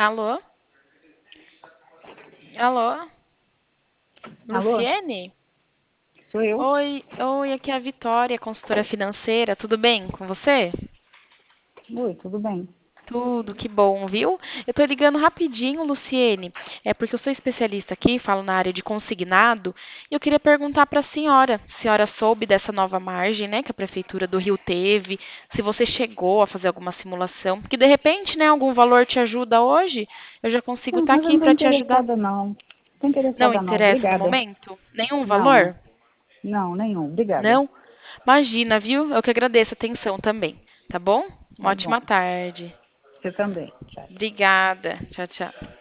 Alô? Alô? Alô? Luciene? Sou eu? Oi, aqui é a Vitória, consultora financeira. Tudo bem com você? Oi, tudo bem? Tudo, que bom, viu? Eu tô ligando rapidinho, Luciene. É porque eu sou especialista aqui, falo na área de consignado, e eu queria perguntar para a senhora soube dessa nova margem, né, que a prefeitura do Rio teve, se você chegou a fazer alguma simulação, porque de repente, né, algum valor te ajuda hoje, eu já consigo Não, estar mas eu aqui não estou para te ajudar. interessada, não. Não estou Não interessada, não. interessa no Obrigada. momento? Nenhum Não, valor? não, nenhum. Obrigada. Não? Imagina, viu? Eu que agradeço a atenção também, tá bom? Uma Tá bom. ótima tarde. Você também. Tchau. Obrigada. Tchau, tchau.